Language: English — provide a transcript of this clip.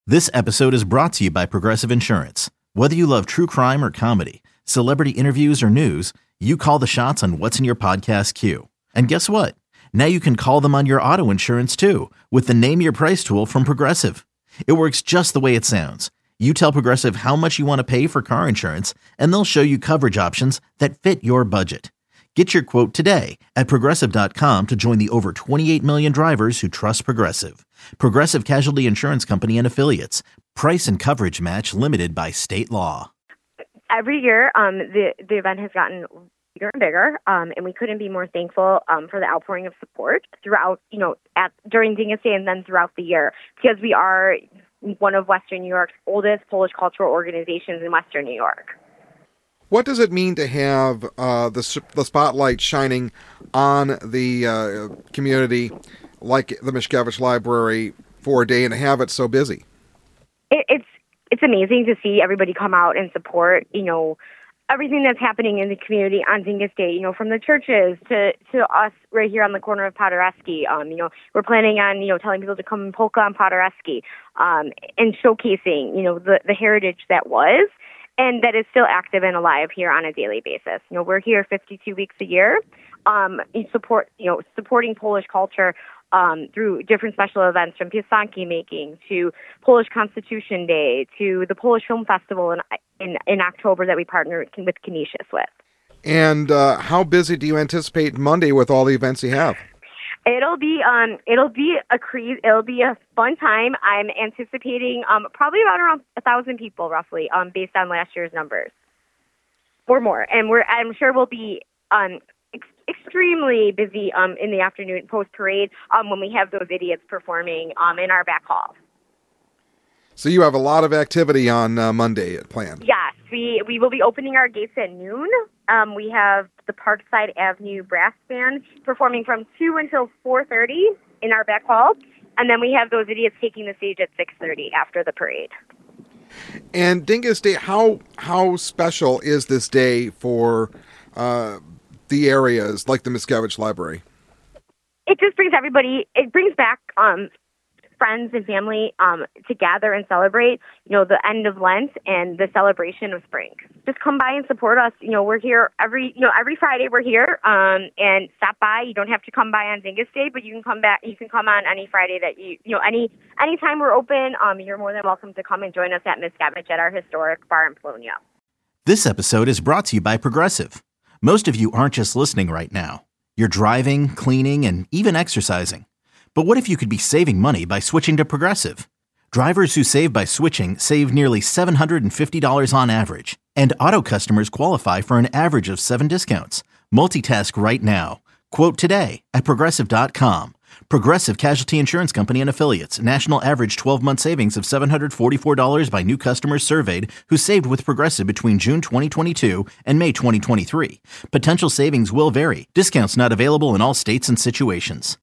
This episode is brought to you by Progressive Insurance. Whether you love true crime or comedy, celebrity interviews or news, you call the shots on what's in your podcast queue. And guess what? Now you can call them on your auto insurance too with the Name Your Price tool from Progressive. It works just the way it sounds. You tell Progressive how much you want to pay for car insurance, and they'll show you coverage options that fit your budget. Get your quote today at Progressive.com to join the over 28 million drivers who trust Progressive. Progressive Casualty Insurance Company and Affiliates. Price and coverage match limited by state law. Every year, the event has gotten bigger and bigger, and we couldn't be more thankful for the outpouring of support throughout, during Dingus Day and then throughout the year, because we are one of Western New York's oldest Polish cultural organizations in Western New York. What does it mean to have the spotlight shining on the community like the Mishkevich Library for a day and to have it so busy? It's amazing to see everybody come out and support, everything that's happening in the community on Dingus Day, from the churches to us right here on the corner of Paderewski. We're planning on, telling people to come and polka on Paderewski, and showcasing, the heritage that was and that is still active and alive here on a daily basis. We're here 52 weeks a year, supporting Polish culture through different special events, from piosenki making to Polish Constitution Day to the Polish Film Festival in October that we partner with Canisius with. And how busy do you anticipate Monday with all the events you have? It'll be a fun time. I'm anticipating probably about around 1,000 people roughly, based on last year's numbers or more. And I'm sure we'll be extremely busy in the afternoon post parade when we have those idiots performing in our back hall. So you have a lot of activity on Monday planned. Yes, we will be opening our gates at noon. We have the Parkside Avenue Brass Band performing from 2 until 4:30 in our back hall. And then we have those idiots taking the stage at 6:30 after the parade. And Dingus Day, how special is this day for the areas like the Mishkevich Library? It just brings everybody, it brings back friends and family to gather and celebrate, the end of Lent and the celebration of spring. Just come by and support us. We're here every Friday we're here, and stop by. You don't have to come by on Dingus Day, but you can come back. You can come on any Friday that any time we're open. You're more than welcome to come and join us at Mishkevich at our historic bar in Polonia. This episode is brought to you by Progressive. Most of you aren't just listening right now. You're driving, cleaning, and even exercising. But what if you could be saving money by switching to Progressive? Drivers who save by switching save nearly $750 on average, and auto customers qualify for an average of 7 discounts. Multitask right now. Quote today at Progressive.com. Progressive Casualty Insurance Company and Affiliates. National average 12-month savings of $744 by new customers surveyed who saved with Progressive between June 2022 and May 2023. Potential savings will vary. Discounts not available in all states and situations.